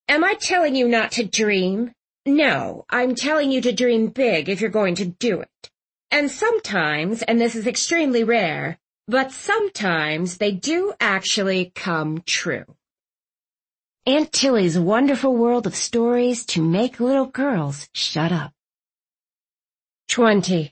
Am I telling you not to dream? No, I'm telling you to dream big if you're going to do it. And sometimes, and this is extremely rare, but sometimes they do actually come true. Aunt Tilly's wonderful world of stories to make little girls shut up. 20.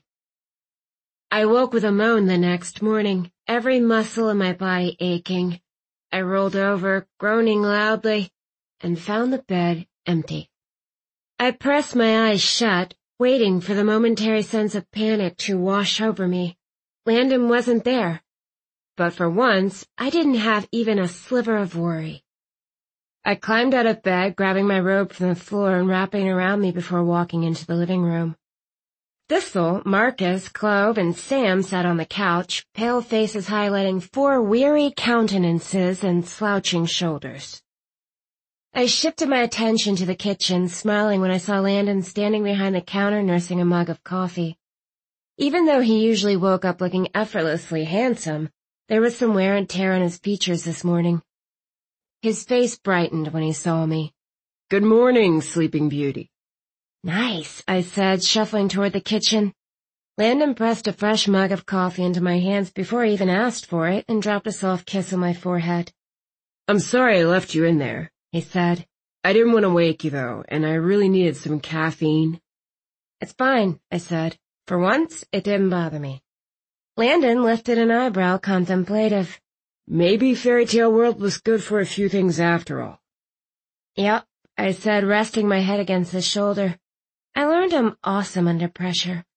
I woke with a moan the next morning, every muscle in my body aching. I rolled over, groaning loudly, and found the bed empty. I pressed my eyes shut, waiting for the momentary sense of panic to wash over me. Landon wasn't there. But for once, I didn't have even a sliver of worry. I climbed out of bed, grabbing my robe from the floor and wrapping it around me before walking into the living room. Thistle, Marcus, Clove, and Sam sat on the couch, pale faces highlighting 4 weary countenances and slouching shoulders. I shifted my attention to the kitchen, smiling when I saw Landon standing behind the counter nursing a mug of coffee. Even though he usually woke up looking effortlessly handsome, there was some wear and tear on his features this morning. His face brightened when he saw me. "Good morning, Sleeping Beauty." "Nice," I said, shuffling toward the kitchen. Landon pressed a fresh mug of coffee into my hands before I even asked for it and dropped a soft kiss on my forehead. "I'm sorry I left you in there," he said. "I didn't want to wake you, though, and I really needed some caffeine." "It's fine," I said. For once, it didn't bother me. Landon lifted an eyebrow, contemplative. "Maybe Fairy Tale World was good for a few things after all." "Yep," I said, resting my head against his shoulder. I learned I'm awesome under pressure.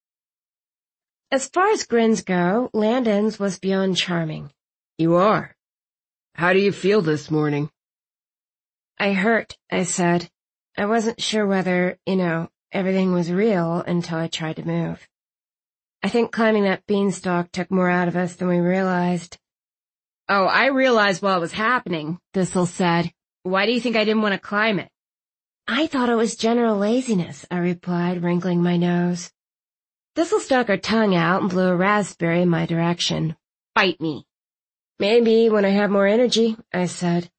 As far as grins go, Landon's was beyond charming. "You are. How do you feel this morning?" "I hurt," I said. I wasn't sure whether, everything was real until I tried to move. I think climbing that beanstalk took more out of us than we realized. "Oh, I realized while it was happening," Thistle said. "Why do you think I didn't want to climb it?" "I thought it was general laziness," I replied, wrinkling my nose. Thistle stuck her tongue out and blew a raspberry in my direction. "Bite me." "Maybe when I have more energy," I said.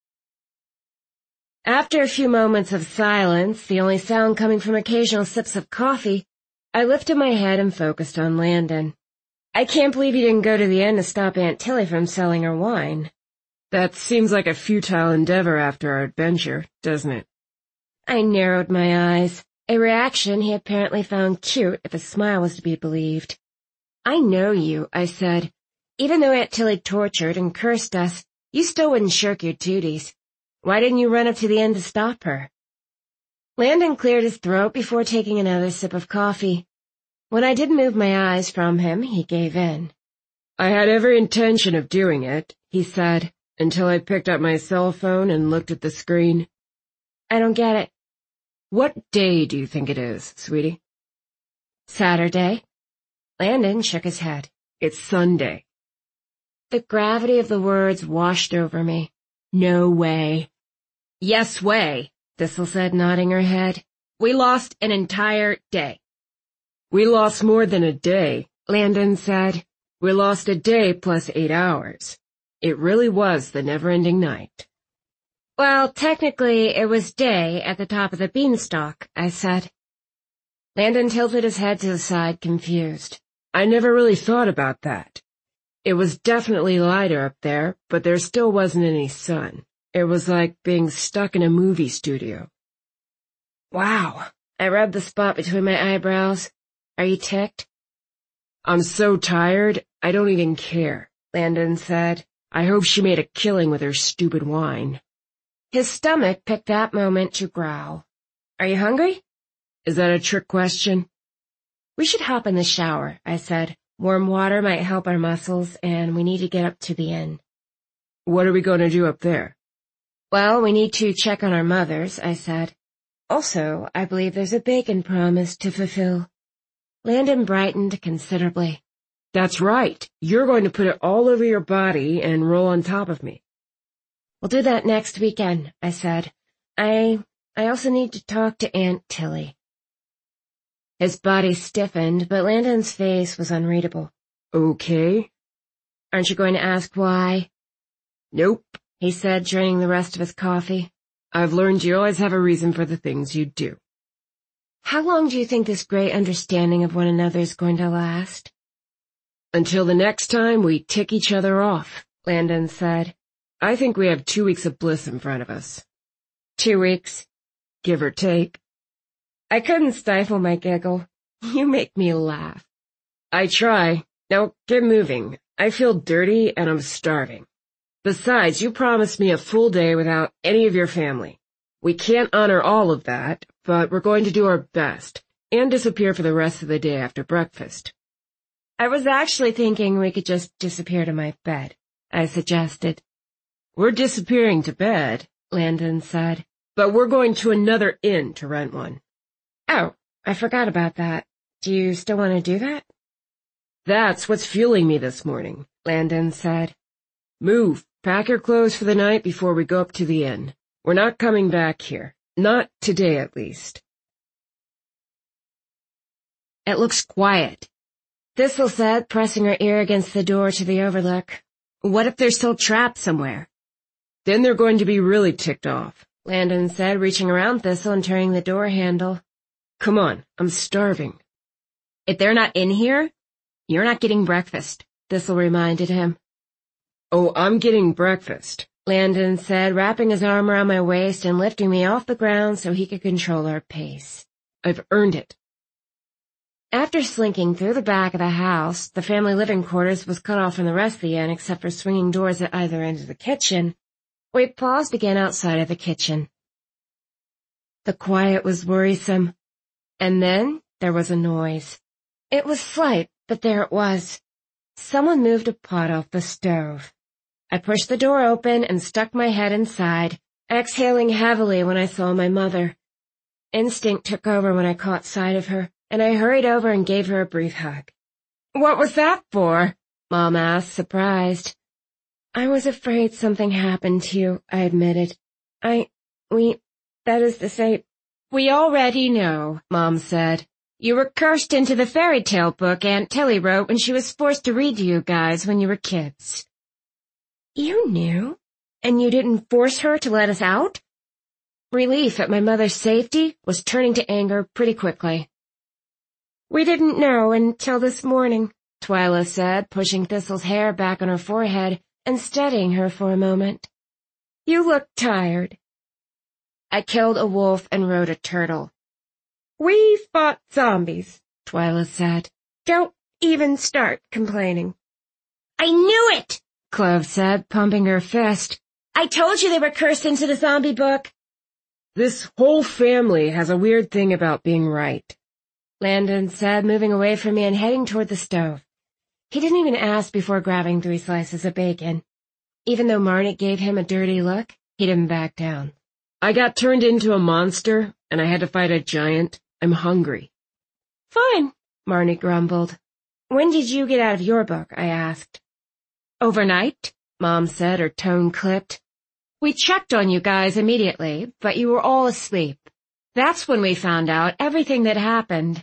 After a few moments of silence, the only sound coming from occasional sips of coffee, I lifted my head and focused on Landon. "I can't believe you didn't go to the inn to stop Aunt Tilly from selling her wine." "That seems like a futile endeavor after our adventure, doesn't it?" I narrowed my eyes, a reaction he apparently found cute if a smile was to be believed. "I know you," I said. "Even though Aunt Tilly tortured and cursed us, you still wouldn't shirk your duties. Why didn't you run up to the inn to stop her?" Landon cleared his throat before taking another sip of coffee. When I did move my eyes from him, he gave in. "I had every intention of doing it," he said, "until I picked up my cell phone and looked at the screen." "I don't get it." "What day do you think it is, sweetie?" "Saturday." Landon shook his head. "It's Sunday." The gravity of the words washed over me. "No way." "Yes way," Thistle said, nodding her head. "We lost an entire day." "We lost more than a day," Landon said. "We lost a day plus 8 hours. It really was the never-ending night." "Well, technically it was day at the top of the beanstalk," I said. Landon tilted his head to the side, confused. "I never really thought about that. It was definitely lighter up there, but there still wasn't any sun. It was like being stuck in a movie studio." "Wow." I rubbed the spot between my eyebrows. "Are you ticked?" "I'm so tired, I don't even care," Landon said. "I hope she made a killing with her stupid wine." His stomach picked that moment to growl. "Are you hungry?" "Is that a trick question?" "We should hop in the shower," I said. "Warm water might help our muscles, and we need to get up to the inn." "What are we going to do up there?" "Well, we need to check on our mothers," I said. "Also, I believe there's a bacon promise to fulfill." Landon brightened considerably. "That's right. You're going to put it all over your body and roll on top of me." "We'll do that next weekend," I said. I also need to talk to Aunt Tilly." His body stiffened, but Landon's face was unreadable. "Okay." "Aren't you going to ask why?" "Nope," he said, draining the rest of his coffee. I've learned you always have a reason for the things you do. How long do you think this great understanding of one another is going to last? Until the next time we tick each other off, Landon said. I think we have 2 weeks of bliss in front of us. 2 weeks. Give or take. I couldn't stifle my giggle. You make me laugh. I try. Now get moving. I feel dirty and I'm starving. Besides, you promised me a full day without any of your family. We can't honor all of that, but we're going to do our best and disappear for the rest of the day after breakfast. I was actually thinking we could just disappear to my bed, I suggested. We're disappearing to bed, Landon said, but we're going to another inn to rent one. Oh, I forgot about that. Do you still want to do that? That's what's fueling me this morning, Landon said. Move, pack your clothes for the night before we go up to the inn. We're not coming back here. Not today, at least. It looks quiet, Thistle said, pressing her ear against the door to the overlook. What if they're still trapped somewhere? Then they're going to be really ticked off, Landon said, reaching around Thistle and turning the door handle. Come on, I'm starving. If they're not in here, you're not getting breakfast, Thistle reminded him. Oh, I'm getting breakfast, Landon said, wrapping his arm around my waist and lifting me off the ground so he could control our pace. I've earned it. After slinking through the back of the house, the family living quarters was cut off from the rest of the inn except for swinging doors at either end of the kitchen. We paused again outside of the kitchen. The quiet was worrisome. And then there was a noise. It was slight, but there it was. Someone moved a pot off the stove. I pushed the door open and stuck my head inside, exhaling heavily when I saw my mother. Instinct took over when I caught sight of her, and I hurried over and gave her a brief hug. "What was that for?" Mom asked, surprised. "I was afraid something happened to you," I admitted. That is to say, we already know, Mom said. You were cursed into the fairy tale book Aunt Tilly wrote when she was forced to read to you guys when you were kids. You knew? And you didn't force her to let us out? Relief at my mother's safety was turning to anger pretty quickly. We didn't know until this morning, Twyla said, pushing Thistle's hair back on her forehead and studying her for a moment. You look tired. I killed a wolf and rode a turtle. We fought zombies, Twyla said. Don't even start complaining. I knew it, Clove said, pumping her fist. I told you they were cursed into the zombie book. This whole family has a weird thing about being right, Landon said, moving away from me and heading toward the stove. He didn't even ask before grabbing 3 slices of bacon. Even though Marnik gave him a dirty look, he didn't back down. I got turned into a monster, and I had to fight a giant. I'm hungry. Fine, Marnik grumbled. When did you get out of your book? I asked. Overnight, Mom said, her tone clipped. We checked on you guys immediately, but you were all asleep. That's when we found out everything that happened.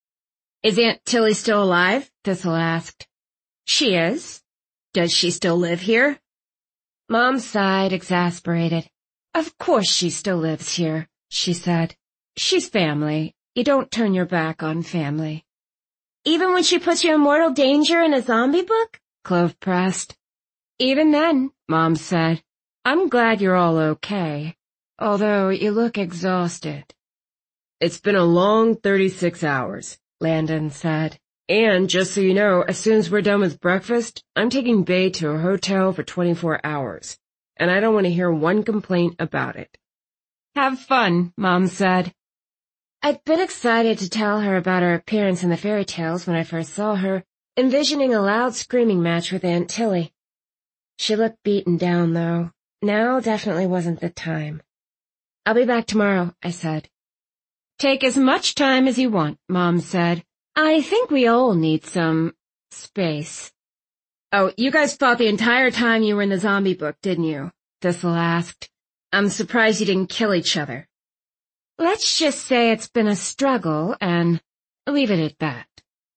Is Aunt Tilly still alive? Thistle asked. She is. Does she still live here? Mom sighed, exasperated. Of course she still lives here, she said. She's family. You don't turn your back on family. Even when she puts you in mortal danger in a zombie book? Clove pressed. Even then, Mom said. I'm glad you're all okay, although you look exhausted. It's been a long 36 hours, Landon said. And just so you know, as soon as we're done with breakfast, I'm taking Bae to a hotel for 24 hours, and I don't want to hear one complaint about it. Have fun, Mom said. I'd been excited to tell her about her appearance in the fairy tales when I first saw her, envisioning a loud screaming match with Aunt Tilly. She looked beaten down, though. Now definitely wasn't the time. I'll be back tomorrow, I said. Take as much time as you want, Mom said. I think we all need some space. Oh, you guys fought the entire time you were in the zombie book, didn't you? Thistle asked. I'm surprised you didn't kill each other. Let's just say it's been a struggle and leave it at that.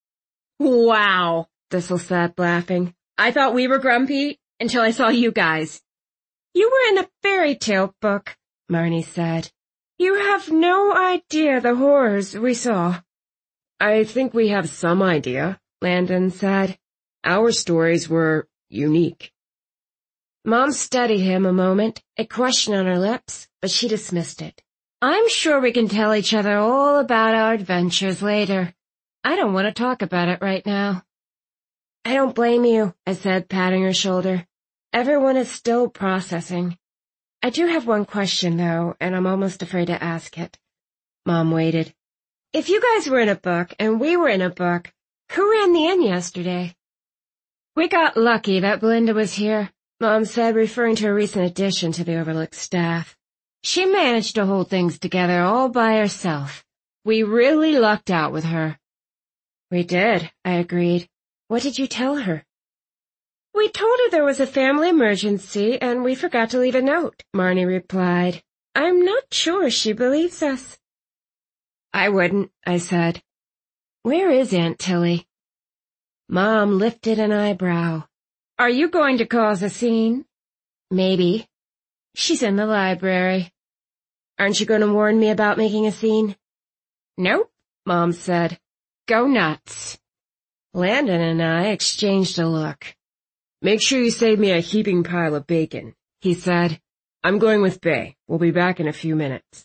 Wow, Thistle said, laughing. I thought we were grumpy until I saw you guys. You were in a fairy tale book, Marnie said. You have no idea the horrors we saw. I think we have some idea, Landon said. Our stories were unique. Mom studied him a moment, a question on her lips, but she dismissed it. I'm sure we can tell each other all about our adventures later. I don't want to talk about it right now. I don't blame you, I said, patting her shoulder. Everyone is still processing. I do have one question, though, and I'm almost afraid to ask it. Mom waited. If you guys were in a book and we were in a book, who ran the inn yesterday? We got lucky that Belinda was here, Mom said, referring to a recent addition to the Overlook staff. She managed to hold things together all by herself. We really lucked out with her. We did, I agreed. What did you tell her? We told her there was a family emergency and we forgot to leave a note, Marnie replied. I'm not sure she believes us. I wouldn't, I said. Where is Aunt Tilly? Mom lifted an eyebrow. Are you going to cause a scene? Maybe. She's in the library. Aren't you going to warn me about making a scene? Nope, Mom said. Go nuts. Landon and I exchanged a look. Make sure you save me a heaping pile of bacon, he said. I'm going with Bay. We'll be back in a few minutes.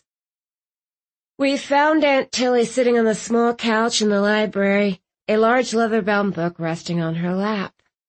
We found Aunt Tilly sitting on the small couch in the library, a large leather-bound book resting on her lap.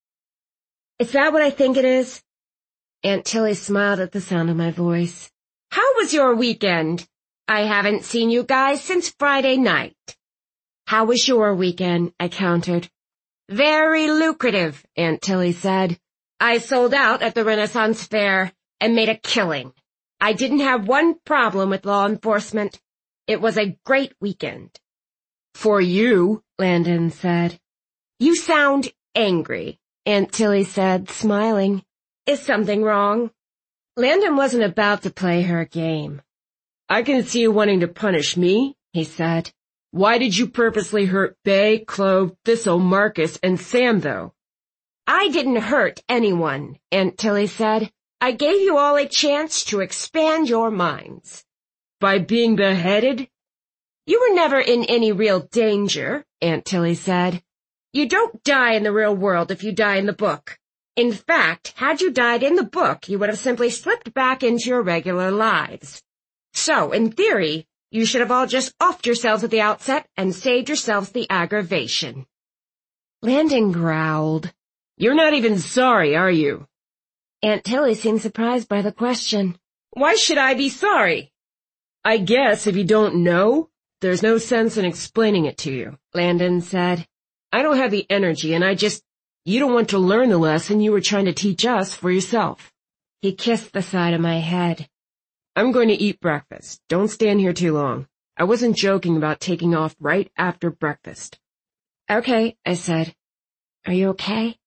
Is that what I think it is? Aunt Tilly smiled at the sound of my voice. How was your weekend? I haven't seen you guys since Friday night. How was your weekend? I countered. Very lucrative, Aunt Tilly said. I sold out at the Renaissance Fair and made a killing. I didn't have one problem with law enforcement. It was a great weekend. For you, Landon said. You sound angry, Aunt Tilly said, smiling. Is something wrong? Landon wasn't about to play her game. I can see you wanting to punish me, he said. Why did you purposely hurt Bay, Clove, Thistle, Marcus, and Sam, though? I didn't hurt anyone, Aunt Tilly said. I gave you all a chance to expand your minds. By being beheaded? You were never in any real danger, Aunt Tilly said. You don't die in the real world if you die in the book. In fact, had you died in the book, you would have simply slipped back into your regular lives. So, in theory, you should have all just offed yourselves at the outset and saved yourselves the aggravation. Landon growled. You're not even sorry, are you? Aunt Tilly seemed surprised by the question. Why should I be sorry? I guess if you don't know, there's no sense in explaining it to you, Landon said. I don't have the energy and you don't want to learn the lesson you were trying to teach us for yourself. He kissed the side of my head. I'm going to eat breakfast. Don't stand here too long. I wasn't joking about taking off right after breakfast. Okay, I said. Are you okay?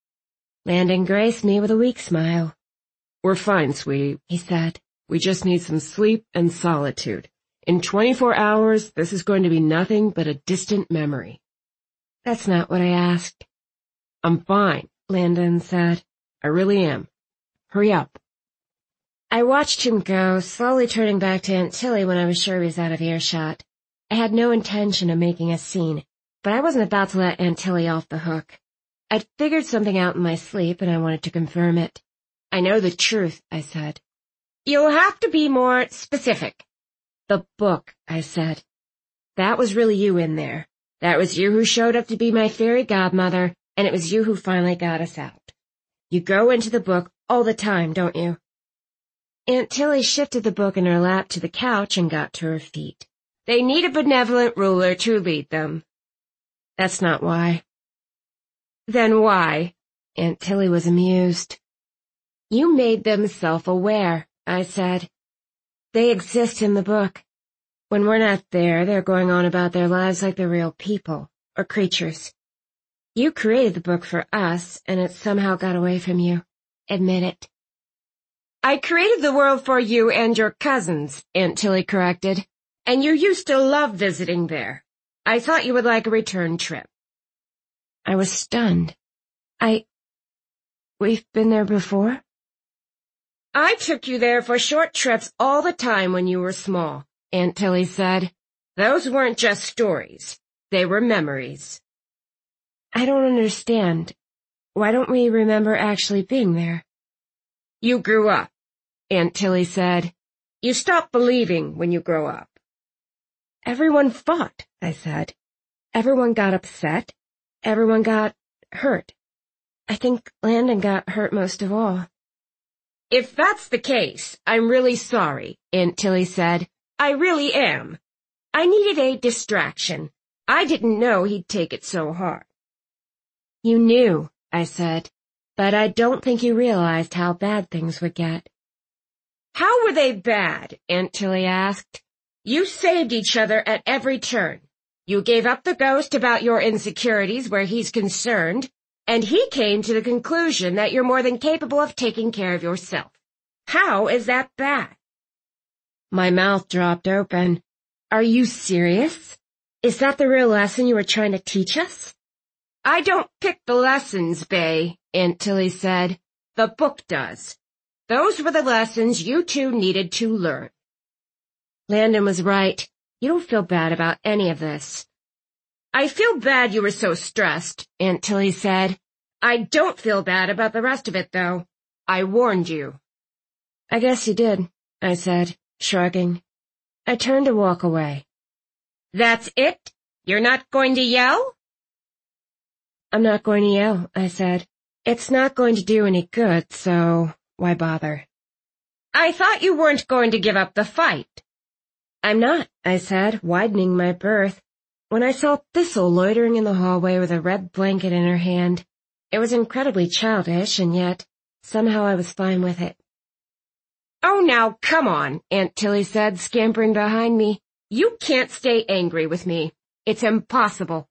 Landon graced me with a weak smile. We're fine, sweetie, he said. We just need some sleep and solitude. In 24 hours, this is going to be nothing but a distant memory. That's not what I asked. I'm fine, Landon said. I really am. Hurry up. I watched him go, slowly turning back to Aunt Tilly when I was sure he was out of earshot. I had no intention of making a scene, but I wasn't about to let Aunt Tilly off the hook. I'd figured something out in my sleep, and I wanted to confirm it. I know the truth, I said. You'll have to be more specific. The book, I said. That was really you in there. That was you who showed up to be my fairy godmother, and it was you who finally got us out. You go into the book all the time, don't you? Aunt Tilly shifted the book in her lap to the couch and got to her feet. They need a benevolent ruler to lead them. That's not why. Then why? Aunt Tilly was amused. You made them self-aware, I said. They exist in the book. When we're not there, they're going on about their lives like they're real people, or creatures. You created the book for us, and it somehow got away from you. Admit it. I created the world for you and your cousins, Aunt Tilly corrected, and you used to love visiting there. I thought you would like a return trip. I was stunned. We've been there before? I took you there for short trips all the time when you were small, Aunt Tilly said. Those weren't just stories. They were memories. I don't understand. Why don't we remember actually being there? You grew up, Aunt Tilly said. You stop believing when you grow up. Everyone fought, I said. Everyone got upset. Everyone got hurt. I think Landon got hurt most of all. If that's the case, I'm really sorry, Aunt Tilly said. I really am. I needed a distraction. I didn't know he'd take it so hard. You knew, I said, but I don't think you realized how bad things would get. How were they bad? Aunt Tilly asked. You saved each other at every turn. You gave up the ghost about your insecurities where he's concerned, and he came to the conclusion that you're more than capable of taking care of yourself. How is that bad? My mouth dropped open. Are you serious? Is that the real lesson you were trying to teach us? I don't pick the lessons, Bay, Aunt Tilly said. The book does. Those were the lessons you two needed to learn. Landon was right. You don't feel bad about any of this. I feel bad you were so stressed, Aunt Tilly said. I don't feel bad about the rest of it, though. I warned you. I guess you did, I said, shrugging. I turned to walk away. That's it? You're not going to yell? I'm not going to yell, I said. It's not going to do any good, so why bother? I thought you weren't going to give up the fight. I'm not, I said, widening my berth, when I saw Thistle loitering in the hallway with a red blanket in her hand. It was incredibly childish, and yet, somehow I was fine with it. Oh, now, come on, Aunt Tilly said, scampering behind me. You can't stay angry with me. It's impossible.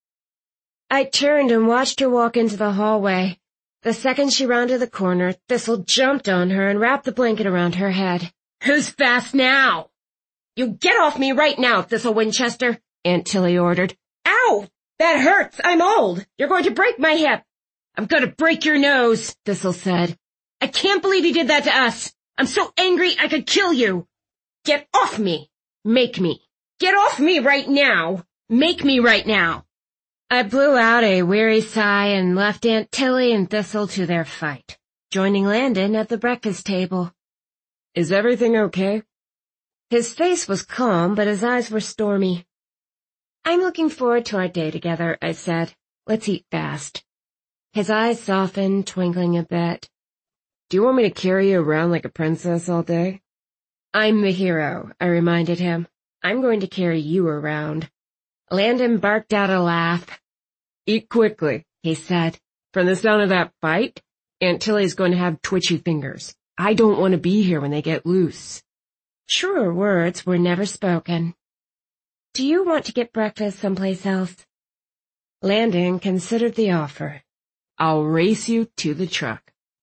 I turned and watched her walk into the hallway. The second she rounded the corner, Thistle jumped on her and wrapped the blanket around her head. Who's fast now? You get off me right now, Thistle Winchester, Aunt Tilly ordered. Ow! That hurts! I'm old! You're going to break my hip! I'm going to break your nose, Thistle said. I can't believe you did that to us! I'm so angry I could kill you! Get off me! Make me! Get off me right now! Make me right now! I blew out a weary sigh and left Aunt Tilly and Thistle to their fight, joining Landon at the breakfast table. Is everything okay? His face was calm, but his eyes were stormy. I'm looking forward to our day together, I said. Let's eat fast. His eyes softened, twinkling a bit. Do you want me to carry you around like a princess all day? I'm the hero, I reminded him. I'm going to carry you around. Landon barked out a laugh. Eat quickly, he said. From the sound of that fight, Aunt Tilly's going to have twitchy fingers. I don't want to be here when they get loose. Truer words were never spoken. Do you want to get breakfast someplace else? Landon considered the offer. I'll race you to the truck.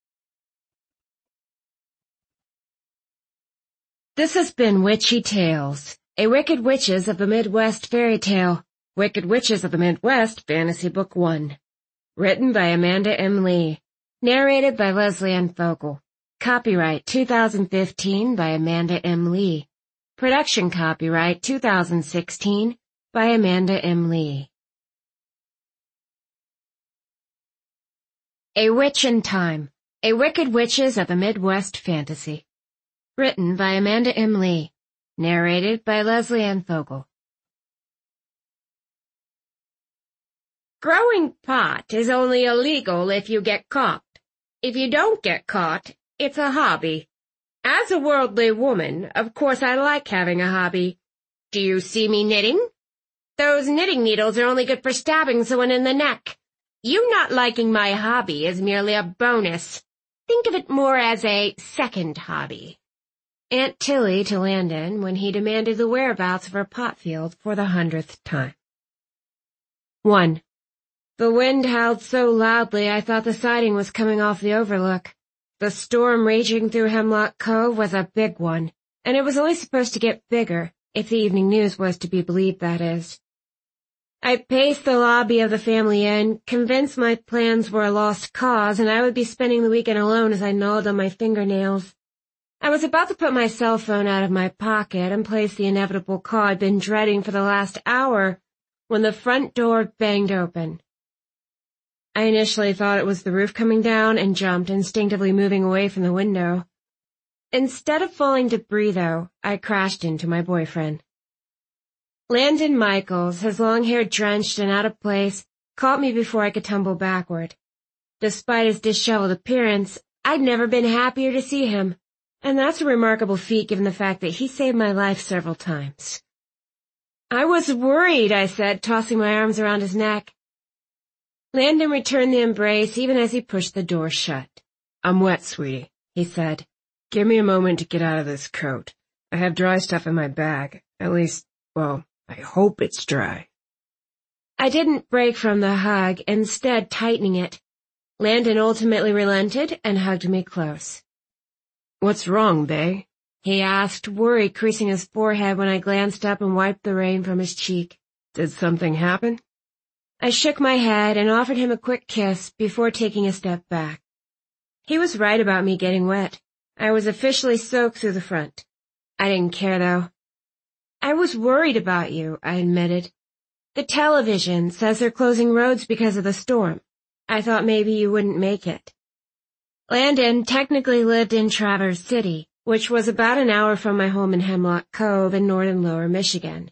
This has been Witchy Tales, a Wicked Witches of the Midwest fairy tale, Wicked Witches of the Midwest Fantasy Book 1. Written by Amanda M. Lee. Narrated by Leslie Ann Fogel. Copyright 2015 by Amanda M. Lee. Production copyright 2016 by Amanda M. Lee. A Witch in Time, a Wicked Witches of the Midwest Fantasy. Written by Amanda M. Lee. Narrated by Leslie Ann Fogel. Growing pot is only illegal if you get caught. If you don't get caught, it's a hobby. As a worldly woman, of course I like having a hobby. Do you see me knitting? Those knitting needles are only good for stabbing someone in the neck. You not liking my hobby is merely a bonus. Think of it more as a second hobby. Aunt Tilly to Landon when he demanded the whereabouts of her pot field for the 100th time. 1. The wind howled so loudly I thought the siding was coming off the overlook. The storm raging through Hemlock Cove was a big one, and it was only supposed to get bigger, if the evening news was to be believed, that is. I paced the lobby of the family inn, convinced my plans were a lost cause and I would be spending the weekend alone as I gnawed on my fingernails. I was about to put my cell phone out of my pocket and place the inevitable call I'd been dreading for the last hour when the front door banged open. I initially thought it was the roof coming down and jumped, instinctively moving away from the window. Instead of falling debris, though, I crashed into my boyfriend. Landon Michaels, his long hair drenched and out of place, caught me before I could tumble backward. Despite his disheveled appearance, I'd never been happier to see him, and that's a remarkable feat given the fact that he saved my life several times. "I was worried," I said, tossing my arms around his neck. Landon returned the embrace even as he pushed the door shut. "I'm wet, sweetie," he said. "Give me a moment to get out of this coat. I have dry stuff in my bag. At least, well, I hope it's dry." I didn't break from the hug, instead tightening it. Landon ultimately relented and hugged me close. "What's wrong, bae?" he asked, worry creasing his forehead when I glanced up and wiped the rain from his cheek. "Did something happen?" I shook my head and offered him a quick kiss before taking a step back. He was right about me getting wet. I was officially soaked through the front. I didn't care, though. "I was worried about you," I admitted. "The television says they're closing roads because of the storm. I thought maybe you wouldn't make it." Landon technically lived in Traverse City, which was about an hour from my home in Hemlock Cove in northern Lower Michigan.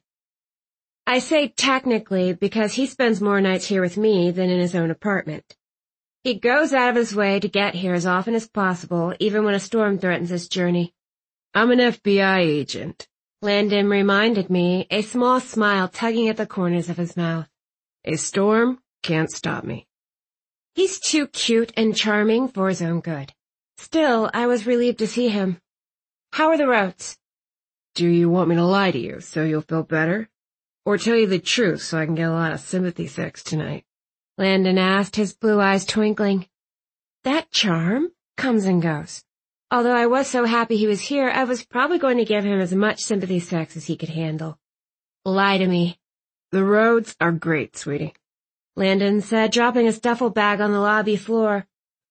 I say technically because he spends more nights here with me than in his own apartment. He goes out of his way to get here as often as possible, even when a storm threatens his journey. "I'm an FBI agent," Landon reminded me, a small smile tugging at the corners of his mouth. "A storm can't stop me." He's too cute and charming for his own good. Still, I was relieved to see him. "How are the roads?" "Do you want me to lie to you so you'll feel better? Or tell you the truth so I can get a lot of sympathy sex tonight?" Landon asked, his blue eyes twinkling. That charm comes and goes. Although I was so happy he was here, I was probably going to give him as much sympathy sex as he could handle. "Lie to me." "The roads are great, sweetie," Landon said, dropping his duffel bag on the lobby floor.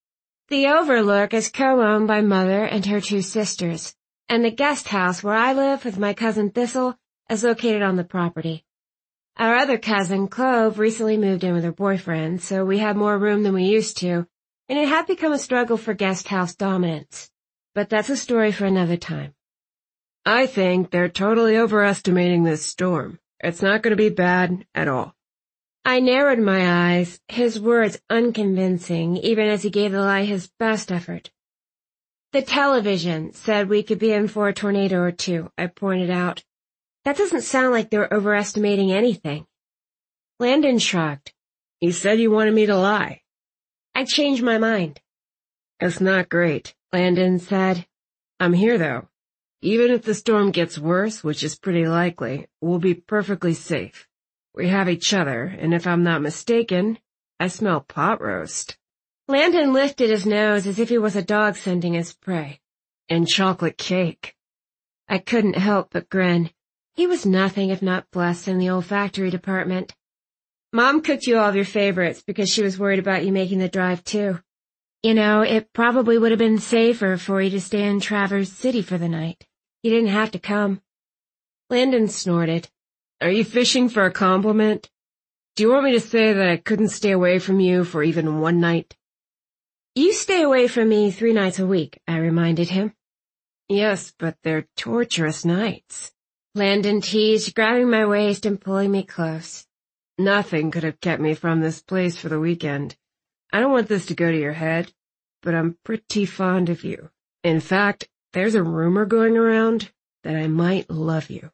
The Overlook is co-owned by Mother and her two sisters, and the guest house where I live with my cousin Thistle is located on the property. Our other cousin, Clove, recently moved in with her boyfriend, so we have more room than we used to, and it had become a struggle for guest house dominance. But that's a story for another time. "I think they're totally overestimating this storm. It's not going to be bad at all." I narrowed my eyes, his words unconvincing, even as he gave the lie his best effort. "The television said we could be in for a tornado or two," I pointed out. "That doesn't sound like they're overestimating anything." Landon shrugged. "You said you wanted me to lie." "I changed my mind." "It's not great," Landon said. "I'm here, though. Even if the storm gets worse, which is pretty likely, we'll be perfectly safe. We have each other, and if I'm not mistaken, I smell pot roast." Landon lifted his nose as if he was a dog scenting his prey. "And chocolate cake." I couldn't help but grin. He was nothing if not blessed in the olfactory department. "Mom cooked you all of your favorites because she was worried about you making the drive, too. You know, it probably would have been safer for you to stay in Traverse City for the night. You didn't have to come." Landon snorted. "Are you fishing for a compliment? Do you want me to say that I couldn't stay away from you for even one night?" "You stay away from me 3 nights a week," I reminded him. "Yes, but they're torturous nights," Landon teased, grabbing my waist and pulling me close. "Nothing could have kept me from this place for the weekend. I don't want this to go to your head, but I'm pretty fond of you. In fact, there's a rumor going around that I might love you."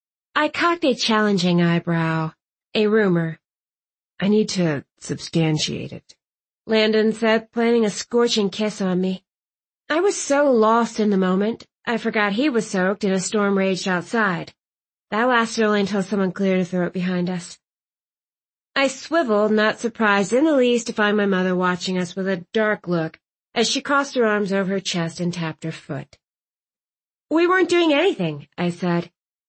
I cocked a challenging eyebrow. "A rumor." "I need to substantiate it," Landon said, planting a scorching kiss on me. I was so lost in the moment, I forgot he was soaked and a storm raged outside. That lasted only until someone cleared a throat behind us. I swiveled, not surprised in the least to find my mother watching us with a dark look as she crossed her arms over her chest and tapped her foot. "We weren't doing anything," I said.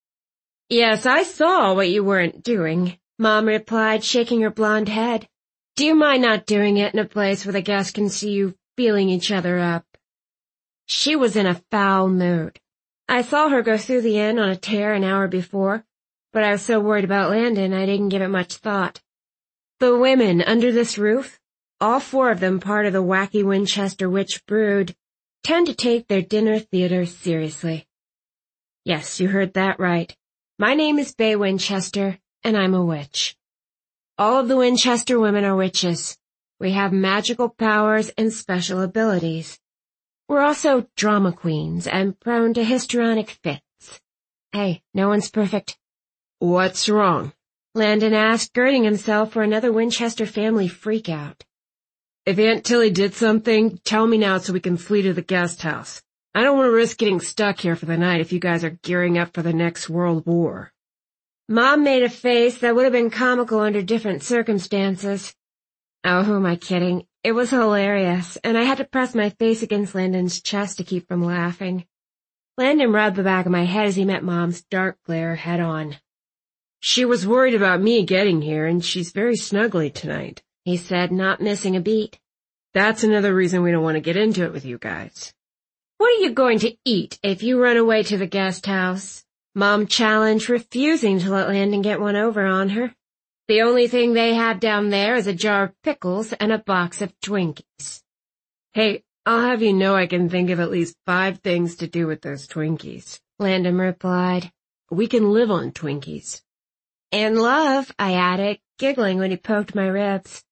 "Yes, I saw what you weren't doing," Mom replied, shaking her blonde head. "Do you mind not doing it in a place where the guests can see you feeling each other up?" She was in a foul mood. I saw her go through the inn on a tear an hour before, but I was so worried about Landon I didn't give it much thought. The women under this roof, all 4 of them part of the wacky Winchester witch brood, tend to take their dinner theater seriously. Yes, you heard that right. My name is Bay Winchester, and I'm a witch. All of the Winchester women are witches. We have magical powers and special abilities. We're also drama queens and prone to histrionic fits. Hey, no one's perfect. What's wrong? Landon asked, girding himself for another Winchester family freakout. If Aunt Tilly did something, tell me now so we can flee to the guest house. I don't want to risk getting stuck here for the night if you guys are gearing up for the next World War. Mom made a face that would have been comical under different circumstances. Oh, who am I kidding? It was hilarious, and I had to press my face against Landon's chest to keep from laughing. Landon rubbed the back of my head as he met Mom's dark glare head on. She was worried about me getting here, and she's very snuggly tonight, he said, not missing a beat. That's another reason we don't want to get into it with you guys. What are you going to eat if you run away to the guest house? Mom challenged, refusing to let Landon get one over on her. The only thing they have down there is a jar of pickles and a box of Twinkies. Hey, I'll have you know I can think of at least 5 things to do with those Twinkies, Landon replied. We can live on Twinkies. And love, I added, giggling when he poked my ribs.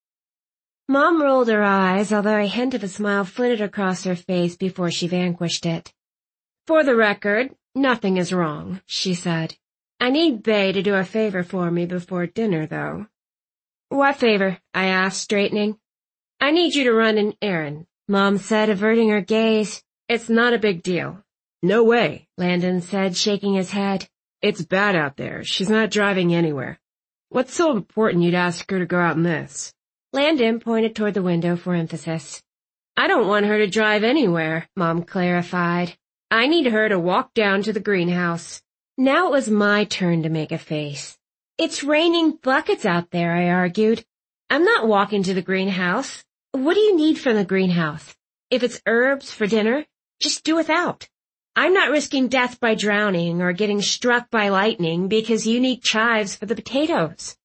Mom rolled her eyes, although a hint of a smile flitted across her face before she vanquished it. For the record, nothing is wrong, she said. I need Bay to do a favor for me before dinner, though. What favor? I asked, straightening. I need you to run an errand, Mom said, averting her gaze. It's not a big deal. No way, Landon said, shaking his head. It's bad out there. She's not driving anywhere. What's so important you'd ask her to go out in this? Landon pointed toward the window for emphasis. I don't want her to drive anywhere, Mom clarified. I need her to walk down to the greenhouse. Now it was my turn to make a face. It's raining buckets out there, I argued. I'm not walking to the greenhouse. What do you need from the greenhouse? If it's herbs for dinner, just do without. I'm not risking death by drowning or getting struck by lightning because you need chives for the potatoes.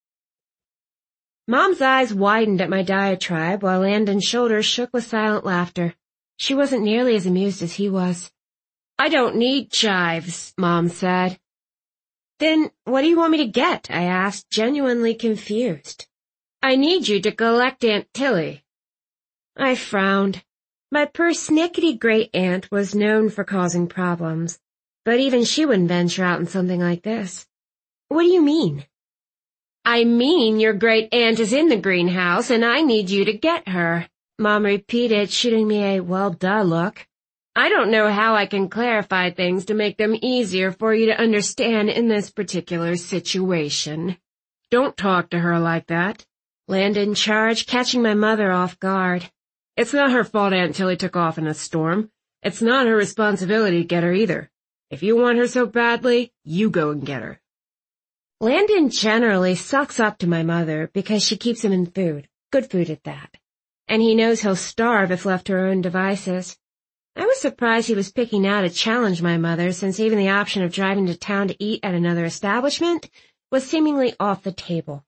Mom's eyes widened at my diatribe while Landon's shoulders shook with silent laughter. She wasn't nearly as amused as he was. I don't need chives, Mom said. Then what do you want me to get? I asked, genuinely confused. I need you to collect Aunt Tilly. I frowned. My persnickety great-aunt was known for causing problems, but even she wouldn't venture out in something like this. What do you mean? I mean your great-aunt is in the greenhouse and I need you to get her, Mom repeated, shooting me a well-duh look. I don't know how I can clarify things to make them easier for you to understand in this particular situation. Don't talk to her like that, Landon charged, catching my mother off guard. It's not her fault Aunt Tilly took off in a storm. It's not her responsibility to get her either. If you want her so badly, you go and get her. Landon generally sucks up to my mother because she keeps him in food, good food at that. And he knows he'll starve if left to her own devices. I was surprised he was picking now to challenge my mother, since even the option of driving to town to eat at another establishment was seemingly off the table.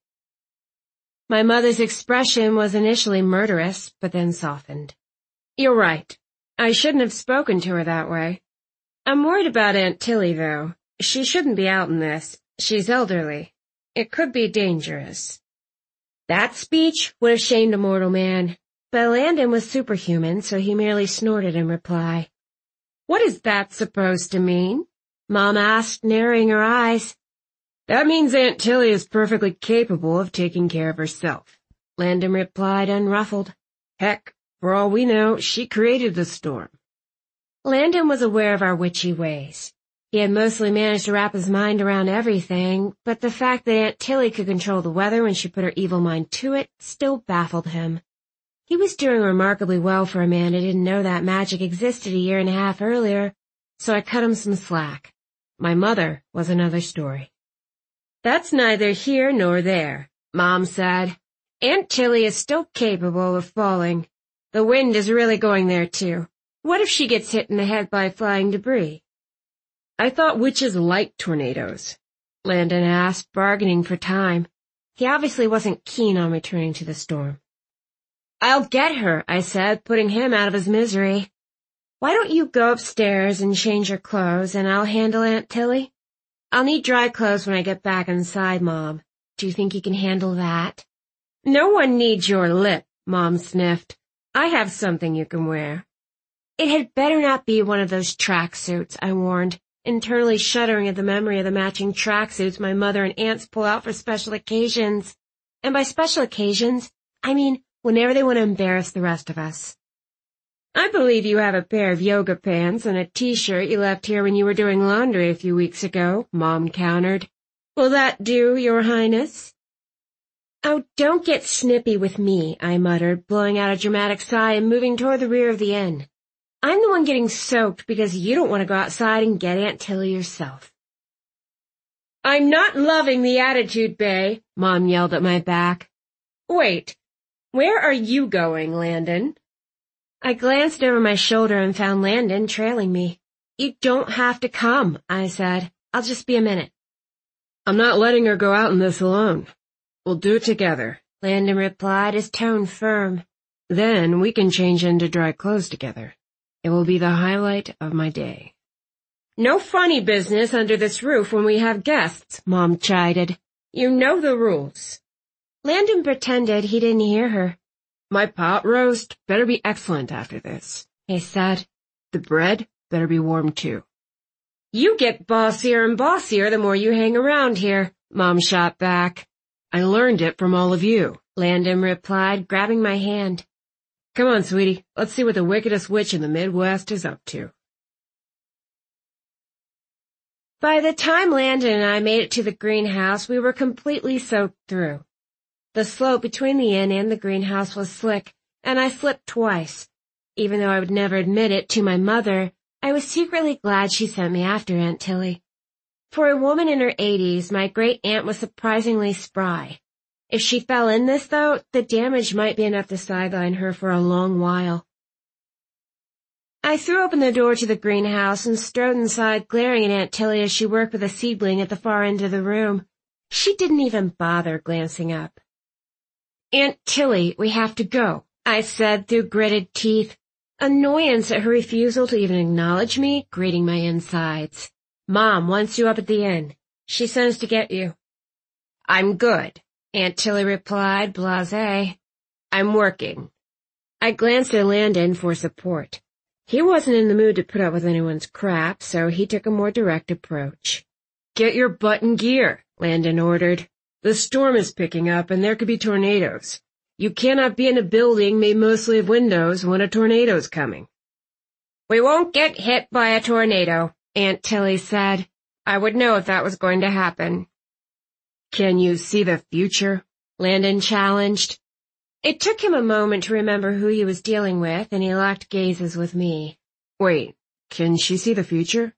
My mother's expression was initially murderous, but then softened. You're right. I shouldn't have spoken to her that way. I'm worried about Aunt Tilly, though. She shouldn't be out in this. She's elderly. It could be dangerous. That speech would have shamed a mortal man, but Landon was superhuman, so he merely snorted in reply. What is that supposed to mean? Mom asked, narrowing her eyes. That means Aunt Tilly is perfectly capable of taking care of herself, Landon replied, unruffled. Heck, for all we know, she created the storm. Landon was aware of our witchy ways. He had mostly managed to wrap his mind around everything, but the fact that Aunt Tilly could control the weather when she put her evil mind to it still baffled him. He was doing remarkably well for a man who didn't know that magic existed a year and a half earlier, so I cut him some slack. My mother was another story. That's neither here nor there, Mom said. Aunt Tilly is still capable of falling. The wind is really going there, too. What if she gets hit in the head by flying debris? I thought witches liked tornadoes, Landon asked, bargaining for time. He obviously wasn't keen on returning to the storm. I'll get her, I said, putting him out of his misery. Why don't you go upstairs and change your clothes, and I'll handle Aunt Tilly? I'll need dry clothes when I get back inside, Mom. Do you think you can handle that? No one needs your lip, Mom sniffed. I have something you can wear. It had better not be one of those tracksuits, I warned, internally shuddering at the memory of the matching tracksuits my mother and aunts pull out for special occasions. And by special occasions, I mean whenever they want to embarrass the rest of us. I believe you have a pair of yoga pants and a t-shirt you left here when you were doing laundry a few weeks ago, Mom countered. Will that do, Your Highness? Oh, don't get snippy with me, I muttered, blowing out a dramatic sigh and moving toward the rear of the inn. I'm the one getting soaked because you don't want to go outside and get Aunt Tilly yourself. I'm not loving the attitude, Bay, Mom yelled at my back. Wait, where are you going, Landon? I glanced over my shoulder and found Landon trailing me. You don't have to come, I said. I'll just be a minute. I'm not letting her go out in this alone. We'll do it together, Landon replied, his tone firm. Then we can change into dry clothes together. It will be the highlight of my day. No funny business under this roof when we have guests, Mom chided. You know the rules. Landon pretended he didn't hear her. My pot roast better be excellent after this, he said. The bread better be warm too. You get bossier and bossier the more you hang around here, Mom shot back. I learned it from all of you, Landon replied, grabbing my hand. Come on, sweetie, let's see what the wickedest witch in the Midwest is up to. By the time Landon and I made it to the greenhouse, we were completely soaked through. The slope between the inn and the greenhouse was slick, and I slipped twice. Even though I would never admit it to my mother, I was secretly glad she sent me after Aunt Tilly. For a woman in her 80s, my great-aunt was surprisingly spry. If she fell in this, though, the damage might be enough to sideline her for a long while. I threw open the door to the greenhouse and strode inside, glaring at Aunt Tilly as she worked with a seedling at the far end of the room. She didn't even bother glancing up. Aunt Tilly, we have to go, I said through gritted teeth, annoyance at her refusal to even acknowledge me, grating my insides. Mom wants you up at the inn. She sends to get you. I'm good, Aunt Tilly replied, blasé. I'm working. I glanced at Landon for support. He wasn't in the mood to put up with anyone's crap, so he took a more direct approach. Get your butt in gear, Landon ordered. The storm is picking up and there could be tornadoes. You cannot be in a building made mostly of windows when a tornado's coming. We won't get hit by a tornado, Aunt Tilly said. I would know if that was going to happen. Can you see the future? Landon challenged. It took him a moment to remember who he was dealing with, and he locked gazes with me. Wait, can she see the future?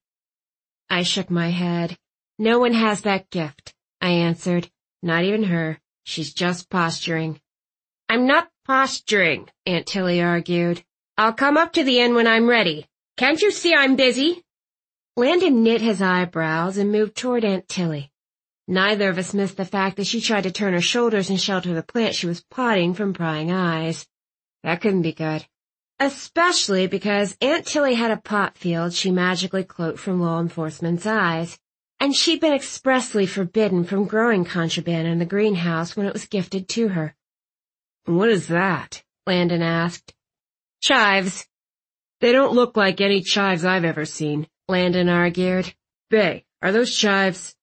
I shook my head. No one has that gift, I answered. Not even her. She's just posturing. I'm not posturing, Aunt Tilly argued. I'll come up to the inn when I'm ready. Can't you see I'm busy? Landon knit his eyebrows and moved toward Aunt Tilly. Neither of us missed the fact that she tried to turn her shoulders and shelter the plant she was potting from prying eyes. That couldn't be good. Especially because Aunt Tilly had a pot field she magically cloaked from law enforcement's eyes, and she'd been expressly forbidden from growing contraband in the greenhouse when it was gifted to her. What is that? Landon asked. Chives. They don't look like any chives I've ever seen, Landon argued. Bay, are those chives?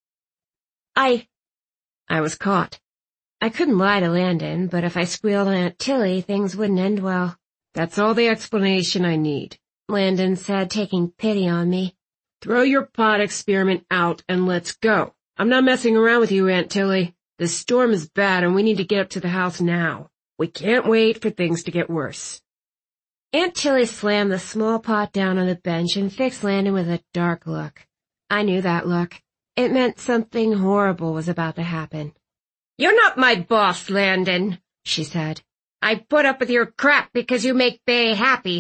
I was caught. I couldn't lie to Landon, but if I squealed on Aunt Tilly, things wouldn't end well. That's all the explanation I need, Landon said, taking pity on me. Throw your pot experiment out and let's go. I'm not messing around with you, Aunt Tilly. The storm is bad and we need to get up to the house now. We can't wait for things to get worse. Aunt Tilly slammed the small pot down on the bench and fixed Landon with a dark look. I knew that look. It meant something horrible was about to happen. You're not my boss, Landon, she said. I put up with your crap because you make Bay happy.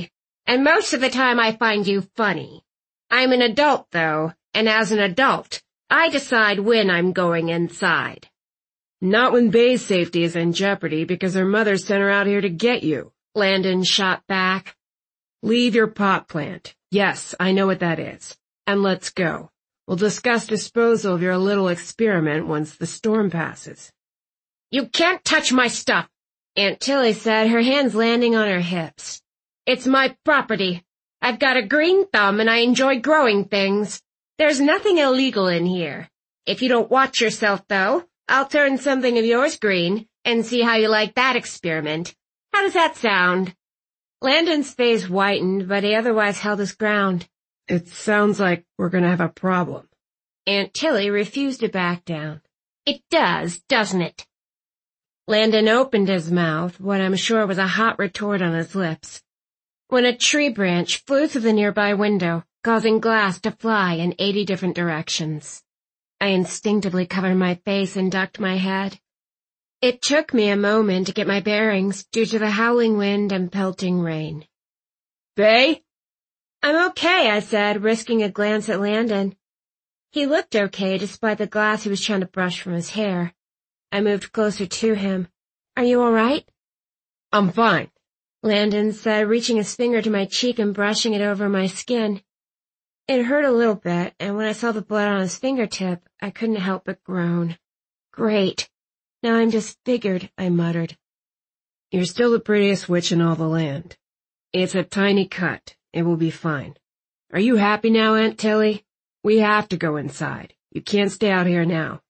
And most of the time I find you funny. I'm an adult, though, and as an adult, I decide when I'm going inside. Not when Bay's safety is in jeopardy because her mother sent her out here to get you, Landon shot back. Leave your pot plant. Yes, I know what that is. And let's go. We'll discuss disposal of your little experiment once the storm passes. You can't touch my stuff, Aunt Tilly said, her hands landing on her hips. It's my property. I've got a green thumb and I enjoy growing things. There's nothing illegal in here. If you don't watch yourself, though, I'll turn something of yours green and see how you like that experiment. How does that sound? Landon's face whitened, but he otherwise held his ground. It sounds like we're gonna have a problem. Aunt Tilly refused to back down. It does, doesn't it? Landon opened his mouth, what I'm sure was a hot retort on his lips, when a tree branch flew through the nearby window, causing glass to fly in 80 different directions. I instinctively covered my face and ducked my head. It took me a moment to get my bearings due to the howling wind and pelting rain. Bay? I'm okay, I said, risking a glance at Landon. He looked okay despite the glass he was trying to brush from his hair. I moved closer to him. Are you all right? I'm fine, Landon said, reaching his finger to my cheek and brushing it over my skin. It hurt a little bit, and when I saw the blood on his fingertip, I couldn't help but groan. Great. Now I'm disfigured, I muttered. You're still the prettiest witch in all the land. It's a tiny cut. It will be fine. Are you happy now, Aunt Tilly? We have to go inside. You can't stay out here now.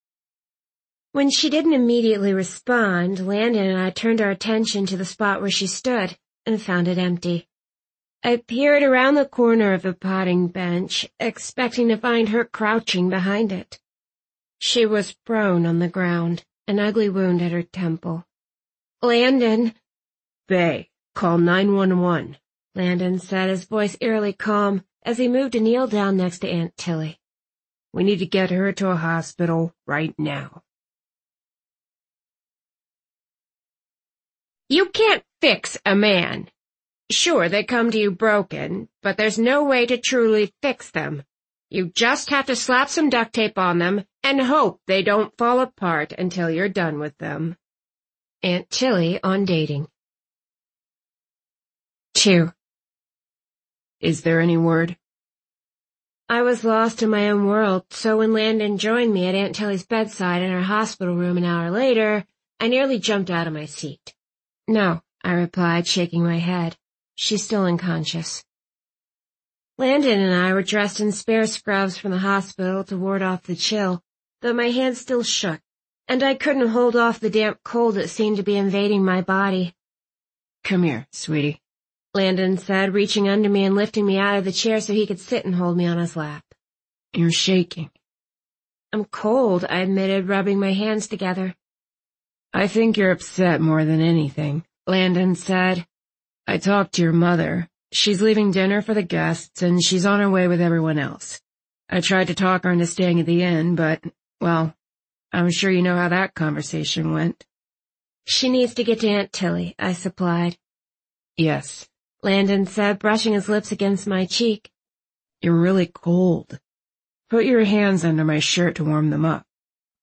When she didn't immediately respond, Landon and I turned our attention to the spot where she stood and found it empty. I peered around the corner of the potting bench, expecting to find her crouching behind it. She was prone on the ground, an ugly wound at her temple. Landon! Bay, call 911, Landon said, his voice eerily calm, as he moved to kneel down next to Aunt Tilly. We need to get her to a hospital right now. You can't fix a man. Sure, they come to you broken, but there's no way to truly fix them. You just have to slap some duct tape on them and hope they don't fall apart until you're done with them. Aunt Tilly on dating. 2. Is there any word? I was lost in my own world, so when Landon joined me at Aunt Tilly's bedside in her hospital room an hour later, I nearly jumped out of my seat. No, I replied, shaking my head. She's still unconscious. Landon and I were dressed in spare scrubs from the hospital to ward off the chill, though my hands still shook, and I couldn't hold off the damp cold that seemed to be invading my body. Come here, sweetie, Landon said, reaching under me and lifting me out of the chair so he could sit and hold me on his lap. You're shaking. I'm cold, I admitted, rubbing my hands together. I think you're upset more than anything, Landon said. I talked to your mother. She's leaving dinner for the guests, and she's on her way with everyone else. I tried to talk her into staying at the inn, but, well, I'm sure you know how that conversation went. She needs to get to Aunt Tilly, I supplied. Yes, Landon said, brushing his lips against my cheek. You're really cold. Put your hands under my shirt to warm them up.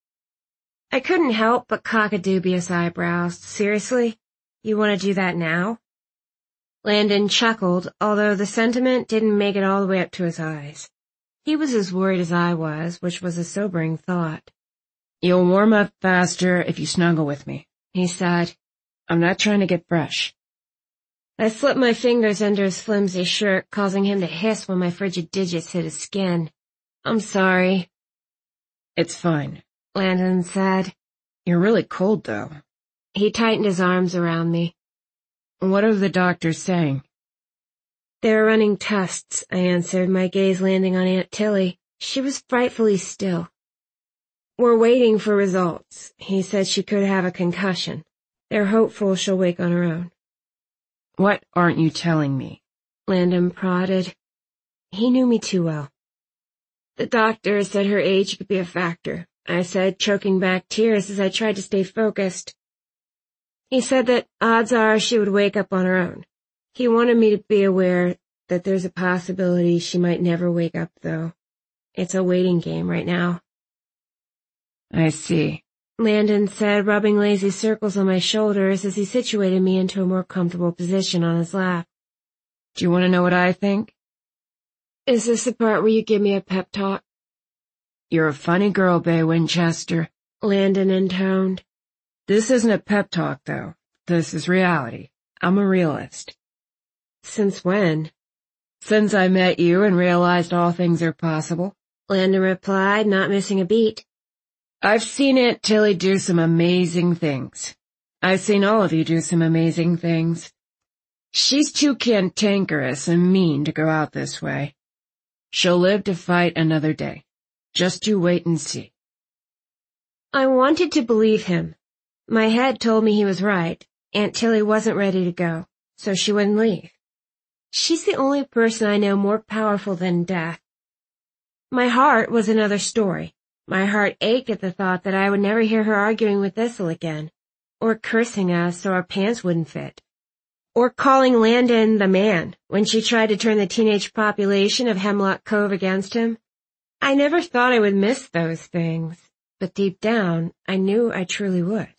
I couldn't help but cock a dubious eyebrows. Seriously? You want to do that now? Landon chuckled, although the sentiment didn't make it all the way up to his eyes. He was as worried as I was, which was a sobering thought. You'll warm up faster if you snuggle with me, he said. I'm not trying to get fresh. I slipped my fingers under his flimsy shirt, causing him to hiss when my frigid digits hit his skin. I'm sorry. It's fine, Landon said. You're really cold, though. He tightened his arms around me. What are the doctors saying? They're running tests, I answered, my gaze landing on Aunt Tilly. She was frightfully still. We're waiting for results. He said she could have a concussion. They're hopeful she'll wake on her own. What aren't you telling me? Landon prodded. He knew me too well. The doctor said her age could be a factor, I said, choking back tears as I tried to stay focused. He said that odds are she would wake up on her own. He wanted me to be aware that there's a possibility she might never wake up, though. It's a waiting game right now. I see, Landon said, rubbing lazy circles on my shoulders as he situated me into a more comfortable position on his lap. Do you want to know what I think? Is this the part where you give me a pep talk? You're a funny girl, Bay Winchester, Landon intoned. This isn't a pep talk, though. This is reality. I'm a realist. Since when? Since I met you and realized all things are possible, Landon replied, not missing a beat. I've seen Aunt Tilly do some amazing things. I've seen all of you do some amazing things. She's too cantankerous and mean to go out this way. She'll live to fight another day. Just you wait and see. I wanted to believe him. My head told me he was right. Aunt Tilly wasn't ready to go, so she wouldn't leave. She's the only person I know more powerful than death. My heart was another story. My heart ached at the thought that I would never hear her arguing with Thistle again, or cursing us so our pants wouldn't fit, or calling Landon the man when she tried to turn the teenage population of Hemlock Cove against him. I never thought I would miss those things, but deep down, I knew I truly would.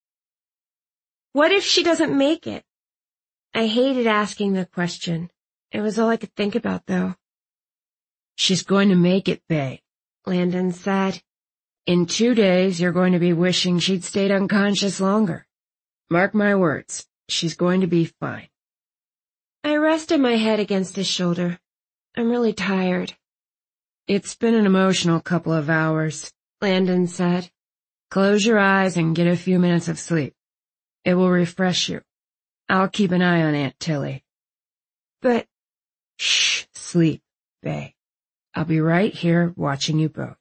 What if she doesn't make it? I hated asking the question. It was all I could think about, though. She's going to make it, Bay, Landon said. In 2 days, you're going to be wishing she'd stayed unconscious longer. Mark my words, she's going to be fine. I rested my head against his shoulder. I'm really tired. It's been an emotional couple of hours, Landon said. Close your eyes and get a few minutes of sleep. It will refresh you. I'll keep an eye on Aunt Tilly. But... Shh, sleep, Bay. I'll be right here watching you both.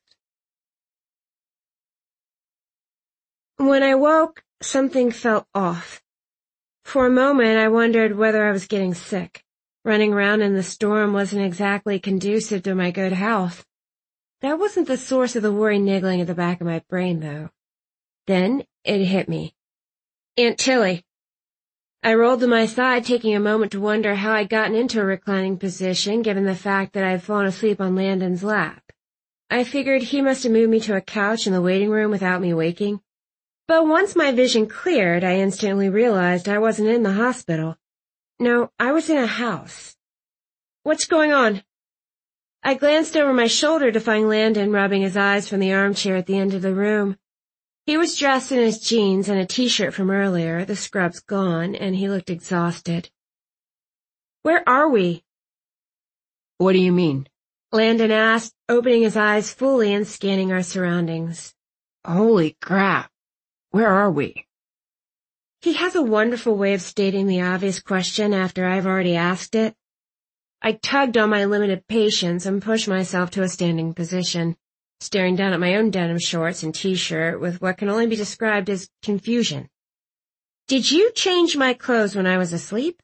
When I woke, something felt off. For a moment, I wondered whether I was getting sick. Running around in the storm wasn't exactly conducive to my good health. That wasn't the source of the worry niggling at the back of my brain, though. Then it hit me. Aunt Tilly. I rolled to my side, taking a moment to wonder how I'd gotten into a reclining position, given the fact that I had fallen asleep on Landon's lap. I figured he must have moved me to a couch in the waiting room without me waking. But once my vision cleared, I instantly realized I wasn't in the hospital. No, I was in a house. What's going on? I glanced over my shoulder to find Landon rubbing his eyes from the armchair at the end of the room. He was dressed in his jeans and a t-shirt from earlier, the scrubs gone, and he looked exhausted. Where are we? What do you mean? Landon asked, opening his eyes fully and scanning our surroundings. Holy crap. Where are we? He has a wonderful way of stating the obvious question after I've already asked it. I tugged on my limited patience and pushed myself to a standing position, staring down at my own denim shorts and t-shirt with what can only be described as confusion. Did you change my clothes when I was asleep?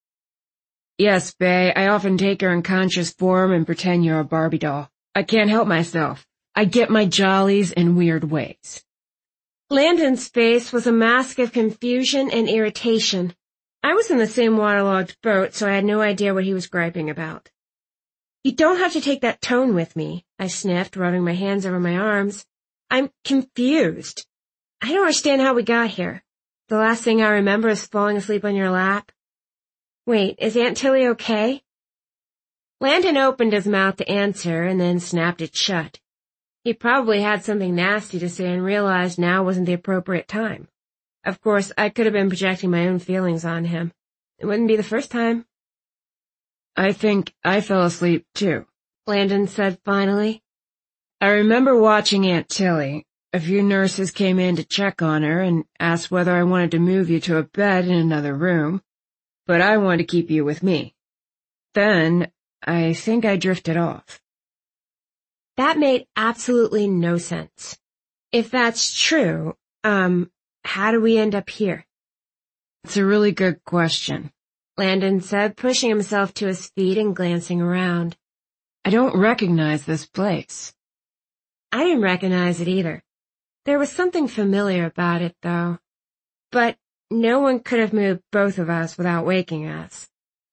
Yes, Bay, I often take your unconscious form and pretend you're a Barbie doll. I can't help myself. I get my jollies in weird ways. Landon's face was a mask of confusion and irritation. I was in the same waterlogged boat, so I had no idea what he was griping about. You don't have to take that tone with me, I sniffed, rubbing my hands over my arms. I'm confused. I don't understand how we got here. The last thing I remember is falling asleep on your lap. Wait, is Aunt Tilly okay? Landon opened his mouth to answer and then snapped it shut. He probably had something nasty to say and realized now wasn't the appropriate time. Of course, I could have been projecting my own feelings on him. It wouldn't be the first time. I think I fell asleep too, Landon said finally. I remember watching Aunt Tilly. A few nurses came in to check on her and asked whether I wanted to move you to a bed in another room, but I wanted to keep you with me. Then, I think I drifted off. That made absolutely no sense. If that's true, how do we end up here? It's a really good question, Landon said, pushing himself to his feet and glancing around. I don't recognize this place. I didn't recognize it either. There was something familiar about it, though. But no one could have moved both of us without waking us.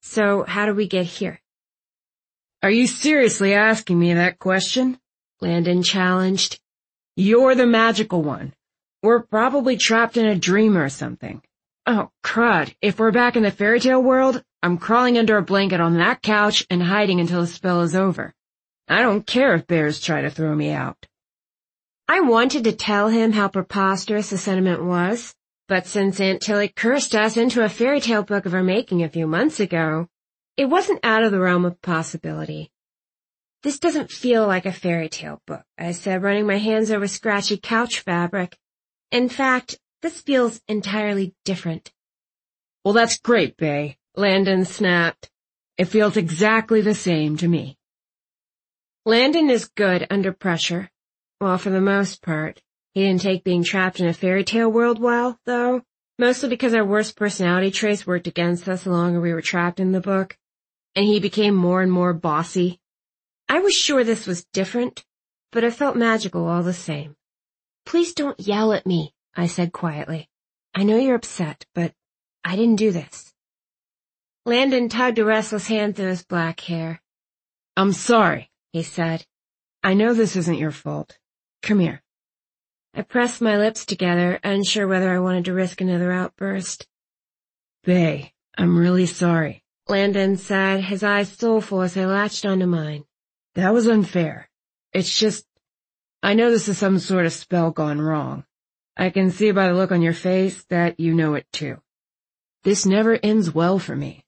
So how did we get here? Are you seriously asking me that question? Landon challenged. You're the magical one. We're probably trapped in a dream or something. Oh, crud. If we're back in the fairy tale world, I'm crawling under a blanket on that couch and hiding until the spell is over. I don't care if bears try to throw me out. I wanted to tell him how preposterous the sentiment was, but since Aunt Tilly cursed us into a fairy tale book of her making a few months ago, it wasn't out of the realm of possibility. This doesn't feel like a fairy tale book, I said, running my hands over scratchy couch fabric. In fact, this feels entirely different. Well, that's great, Bay, Landon snapped. It feels exactly the same to me. Landon is good under pressure. Well, for the most part. He didn't take being trapped in a fairy tale world well, though, mostly because our worst personality traits worked against us the longer we were trapped in the book, and he became more and more bossy. I was sure this was different, but it felt magical all the same. Please don't yell at me, I said quietly. I know you're upset, but I didn't do this. Landon tugged a restless hand through his black hair. I'm sorry, he said. I know this isn't your fault. Come here. I pressed my lips together, unsure whether I wanted to risk another outburst. Bay, I'm really sorry, Landon said, his eyes soulful as they latched onto mine. That was unfair. It's just, I know this is some sort of spell gone wrong. I can see by the look on your face that you know it too. This never ends well for me.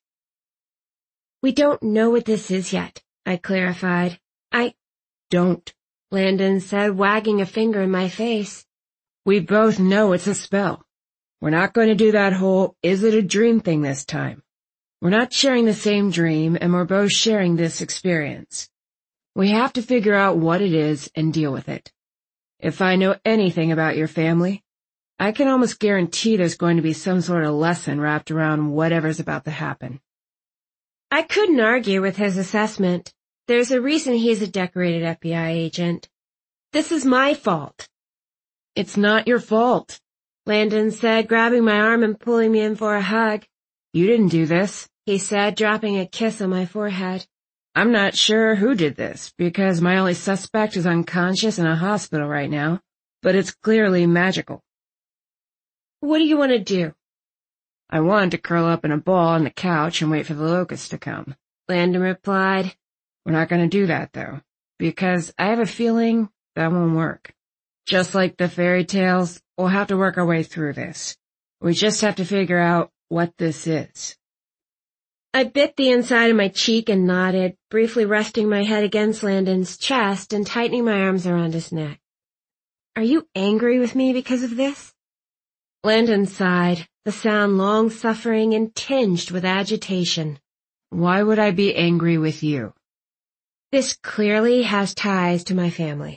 We don't know what this is yet, I clarified. Don't, Landon said, wagging a finger in my face. We both know it's a spell. We're not going to do that whole, is it a dream thing this time. We're not sharing the same dream, and we're both sharing this experience. We have to figure out what it is and deal with it. If I know anything about your family, I can almost guarantee there's going to be some sort of lesson wrapped around whatever's about to happen. I couldn't argue with his assessment. There's a reason he's a decorated FBI agent. This is my fault. It's not your fault, Landon said, grabbing my arm and pulling me in for a hug. You didn't do this, he said, dropping a kiss on my forehead. I'm not sure who did this, because my only suspect is unconscious in a hospital right now, but it's clearly magical. What do you want to do? I wanted to curl up in a ball on the couch and wait for the locusts to come, Landon replied. We're not going to do that, though, because I have a feeling that won't work. Just like the fairy tales, we'll have to work our way through this. We just have to figure out what this is. I bit the inside of my cheek and nodded, briefly resting my head against Landon's chest and tightening my arms around his neck. Are you angry with me because of this? Landon sighed, the sound long-suffering and tinged with agitation. Why would I be angry with you? This clearly has ties to my family.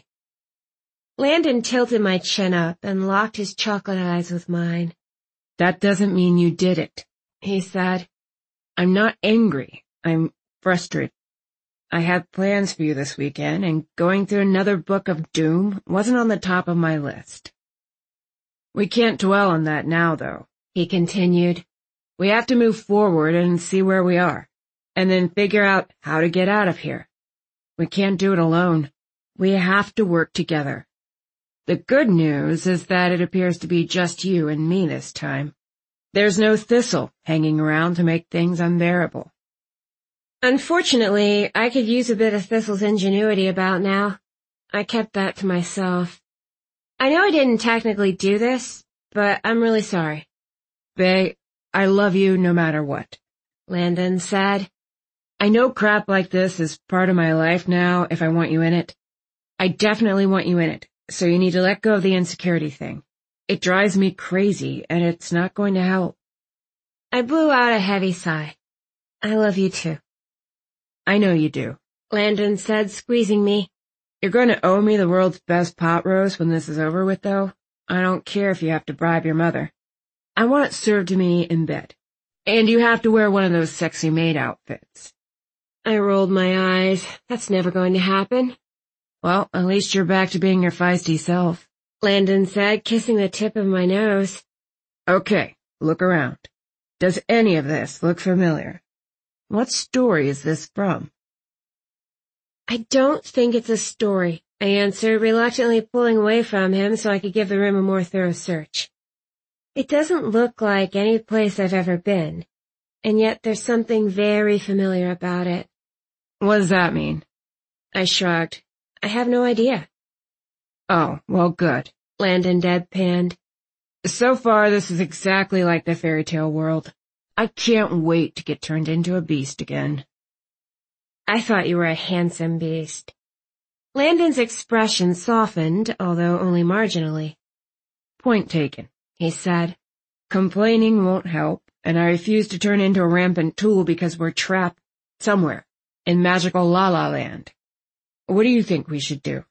Landon tilted my chin up and locked his chocolate eyes with mine. That doesn't mean you did it, he said. I'm not angry. I'm frustrated. I had plans for you this weekend, and going through another book of doom wasn't on the top of my list. We can't dwell on that now, though, he continued. We have to move forward and see where we are, and then figure out how to get out of here. We can't do it alone. We have to work together. The good news is that it appears to be just you and me this time. There's no thistle hanging around to make things unbearable. Unfortunately, I could use a bit of Thistle's ingenuity about now. I kept that to myself. I know I didn't technically do this, but I'm really sorry. Bay, I love you no matter what, Landon said. I know crap like this is part of my life now if I want you in it. I definitely want you in it, so you need to let go of the insecurity thing. It drives me crazy, and it's not going to help. I blew out a heavy sigh. I love you too. I know you do, Landon said, squeezing me. You're going to owe me the world's best pot roast when this is over with, though. I don't care if you have to bribe your mother. I want it served to me in bed. And you have to wear one of those sexy maid outfits. I rolled my eyes. That's never going to happen. Well, at least you're back to being your feisty self, Landon said, kissing the tip of my nose. Okay, look around. Does any of this look familiar? What story is this from? I don't think it's a story, I answered, reluctantly pulling away from him so I could give the room a more thorough search. It doesn't look like any place I've ever been, and yet there's something very familiar about it. What does that mean? I shrugged. I have no idea. Oh, well, good. Landon deadpanned. So far, this is exactly like the fairy tale world. I can't wait to get turned into a beast again. I thought you were a handsome beast. Landon's expression softened, although only marginally. Point taken, he said. Complaining won't help, and I refuse to turn into a rampant tool because we're trapped somewhere in magical La La Land. What do you think we should do?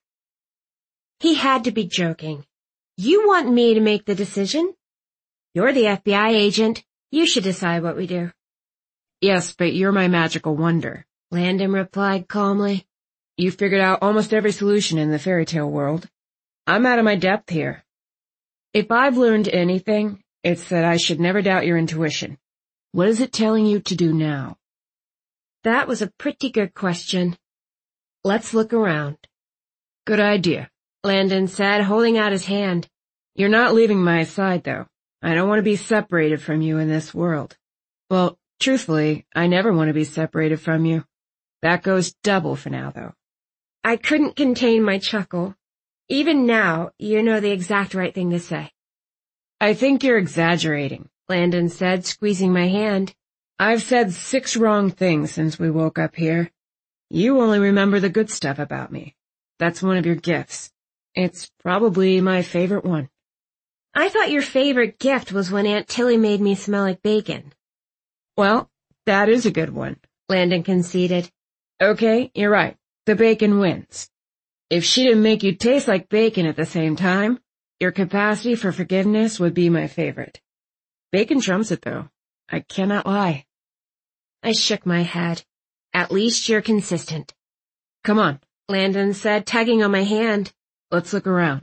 He had to be joking. You want me to make the decision? You're the FBI agent. You should decide what we do. Yes, but you're my magical wonder, Landon replied calmly. You figured out almost every solution in the fairy tale world. I'm out of my depth here. If I've learned anything, it's that I should never doubt your intuition. What is it telling you to do now? That was a pretty good question. Let's look around. Good idea, Landon said, holding out his hand. You're not leaving my side, though. I don't want to be separated from you in this world. Well, truthfully, I never want to be separated from you. That goes double for now, though. I couldn't contain my chuckle. Even now, you know the exact right thing to say. I think you're exaggerating, Landon said, squeezing my hand. I've said 6 wrong things since we woke up here. You only remember the good stuff about me. That's one of your gifts. It's probably my favorite one. I thought your favorite gift was when Aunt Tilly made me smell like bacon. Well, that is a good one, Landon conceded. Okay, you're right. The bacon wins. If she didn't make you taste like bacon at the same time, your capacity for forgiveness would be my favorite. Bacon trumps it, though. I cannot lie. I shook my head. At least you're consistent. Come on, Landon said, tugging on my hand. Let's look around.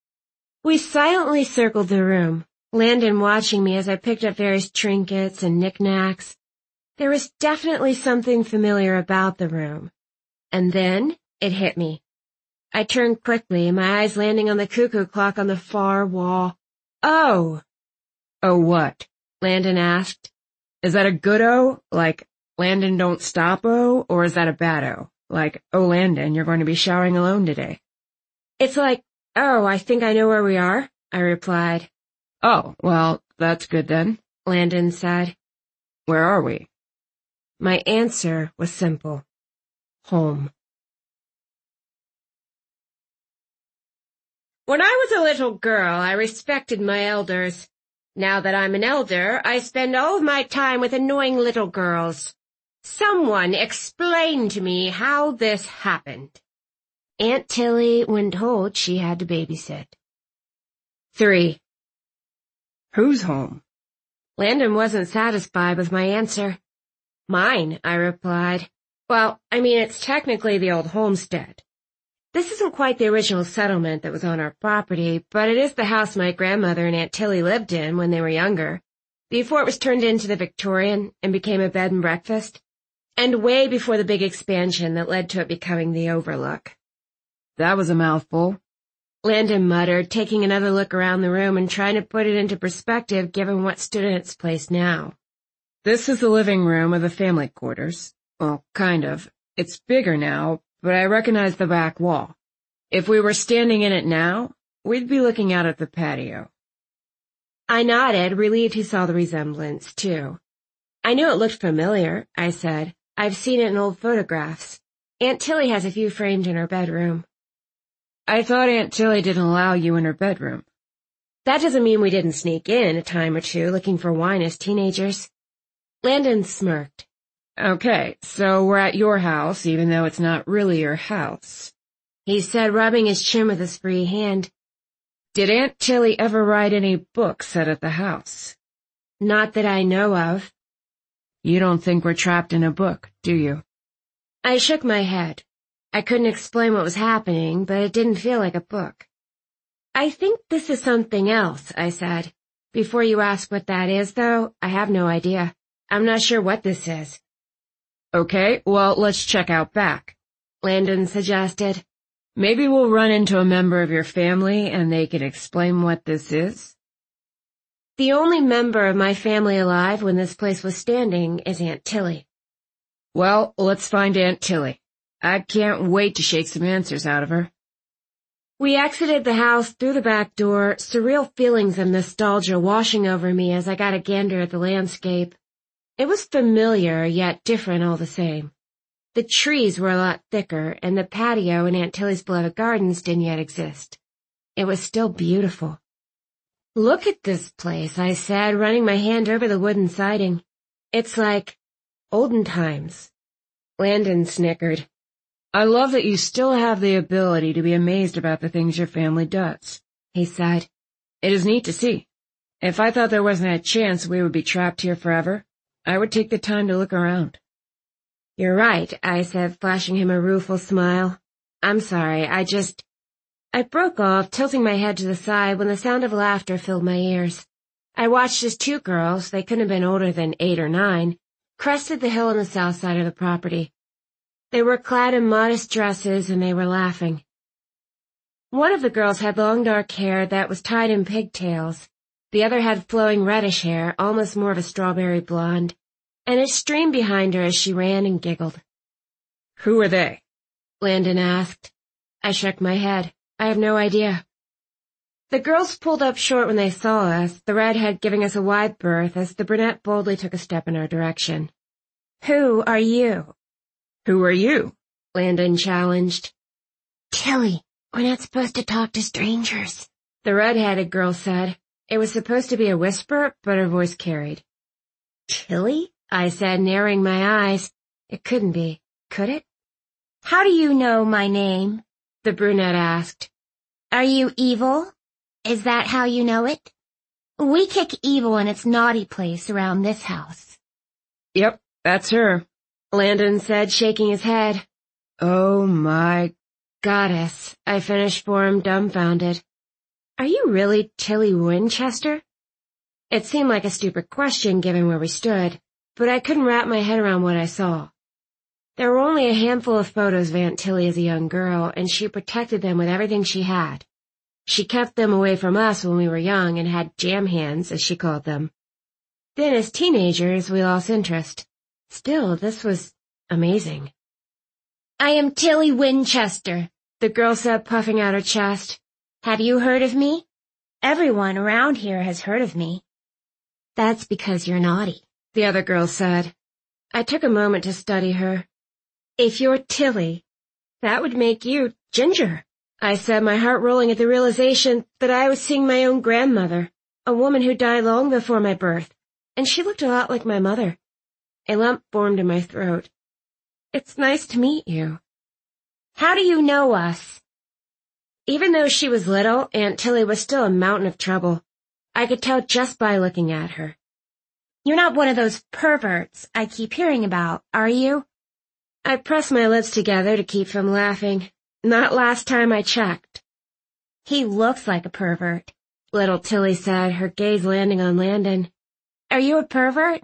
We silently circled the room, Landon watching me as I picked up various trinkets and knickknacks. There was definitely something familiar about the room. And then it hit me. I turned quickly, my eyes landing on the cuckoo clock on the far wall. Oh! Oh, what? Landon asked. Is that a good O, like Landon don't stop O, or is that a bad O, like, oh Landon, you're going to be showering alone today? It's like, oh, I think I know where we are, I replied. Oh, well, that's good then, Landon said. Where are we? My answer was simple. Home. When I was a little girl, I respected my elders. Now that I'm an elder, I spend all of my time with annoying little girls. Someone explain to me how this happened. Aunt Tilly, when told, she had to babysit. 3. Who's home? Landon wasn't satisfied with my answer. Mine, I replied. Well, I mean, it's technically the old homestead. This isn't quite the original settlement that was on our property, but it is the house my grandmother and Aunt Tilly lived in when they were younger, before it was turned into the Victorian and became a bed and breakfast, and way before the big expansion that led to it becoming the Overlook. That was a mouthful, Landon muttered, taking another look around the room and trying to put it into perspective given what stood in its place now. This is the living room of the family quarters. Well, kind of. It's bigger now, but I recognize the back wall. If we were standing in it now, we'd be looking out at the patio. I nodded, relieved he saw the resemblance, too. I knew it looked familiar, I said. I've seen it in old photographs. Aunt Tilly has a few framed in her bedroom. I thought Aunt Tilly didn't allow you in her bedroom. That doesn't mean we didn't sneak in a time or two looking for wine as teenagers. Landon smirked. Okay, so we're at your house, even though it's not really your house, he said, rubbing his chin with his free hand. Did Aunt Tilly ever write any books set at the house? Not that I know of. You don't think we're trapped in a book, do you? I shook my head. I couldn't explain what was happening, but it didn't feel like a book. I think this is something else, I said. Before you ask what that is, though, I have no idea. I'm not sure what this is. Okay, well, let's check out back, Landon suggested. Maybe we'll run into a member of your family and they can explain what this is. The only member of my family alive when this place was standing is Aunt Tilly. Well, let's find Aunt Tilly. I can't wait to shake some answers out of her. We exited the house through the back door, surreal feelings of nostalgia washing over me as I got a gander at the landscape. It was familiar, yet different all the same. The trees were a lot thicker, and the patio in Aunt Tilly's beloved gardens didn't yet exist. It was still beautiful. Look at this place, I said, running my hand over the wooden siding. It's like olden times. Landon snickered. I love that you still have the ability to be amazed about the things your family does, he said. It is neat to see. If I thought there wasn't a chance we would be trapped here forever, I would take the time to look around. You're right, I said, flashing him a rueful smile. I'm sorry, I broke off, tilting my head to the side when the sound of laughter filled my ears. I watched as two girls, they couldn't have been older than 8 or 9, crested the hill on the south side of the property. They were clad in modest dresses and they were laughing. One of the girls had long dark hair that was tied in pigtails. The other had flowing reddish hair, almost more of a strawberry blonde, and it streamed behind her as she ran and giggled. Who are they? Landon asked. I shook my head. I have no idea. The girls pulled up short when they saw us, the redhead giving us a wide berth as the brunette boldly took a step in our direction. Who are you? Who are you? Landon challenged. Tilly, we're not supposed to talk to strangers, the red-headed girl said. It was supposed to be a whisper, but her voice carried. Tilly? I said, narrowing my eyes. It couldn't be, could it? How do you know my name? The brunette asked. Are you evil? Is that how you know it? We kick evil in its naughty place around this house. Yep, that's her, Landon said, shaking his head. Oh my goddess, I finished for him, dumbfounded. Are you really Tilly Winchester? It seemed like a stupid question given where we stood, but I couldn't wrap my head around what I saw. There were only a handful of photos of Aunt Tilly as a young girl, and she protected them with everything she had. She kept them away from us when we were young and had jam hands, as she called them. Then as teenagers, we lost interest. Still, this was amazing. I am Tilly Winchester, the girl said, puffing out her chest. Have you heard of me? Everyone around here has heard of me. That's because you're naughty, the other girl said. I took a moment to study her. If you're Tilly, that would make you Ginger, I said, my heart rolling at the realization that I was seeing my own grandmother, a woman who died long before my birth, and she looked a lot like my mother. A lump formed in my throat. It's nice to meet you. How do you know us? Even though she was little, Aunt Tilly was still a mountain of trouble. I could tell just by looking at her. You're not one of those perverts I keep hearing about, are you? I pressed my lips together to keep from laughing. Not last time I checked. He looks like a pervert, little Tilly said, her gaze landing on Landon. Are you a pervert?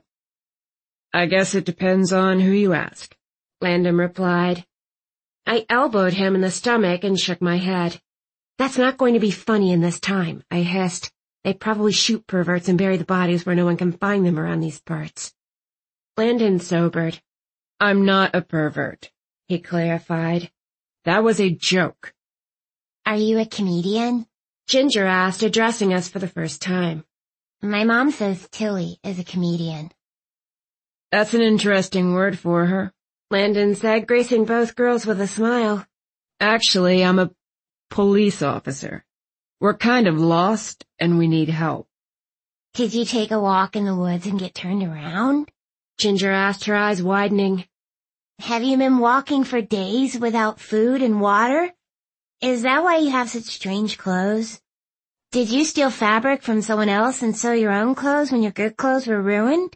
I guess it depends on who you ask, Landon replied. I elbowed him in the stomach and shook my head. That's not going to be funny in this time, I hissed. They probably shoot perverts and bury the bodies where no one can find them around these parts. Landon sobered. I'm not a pervert, he clarified. That was a joke. Are you a comedian? Ginger asked, addressing us for the first time. My mom says Tilly is a comedian. That's an interesting word for her, Landon said, gracing both girls with a smile. Actually, I'm a police officer. We're kind of lost, and we need help. Did you take a walk in the woods and get turned around? Ginger asked, her eyes widening. Have you been walking for days without food and water? Is that why you have such strange clothes? Did you steal fabric from someone else and sew your own clothes when your good clothes were ruined?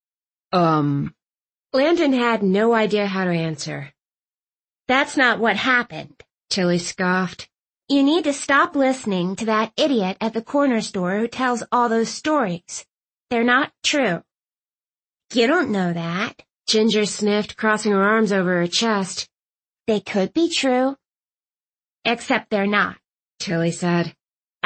Landon had no idea how to answer. That's not what happened, Tilly scoffed. You need to stop listening to that idiot at the corner store who tells all those stories. They're not true. You don't know that, Ginger sniffed, crossing her arms over her chest. They could be true. Except they're not, Tilly said.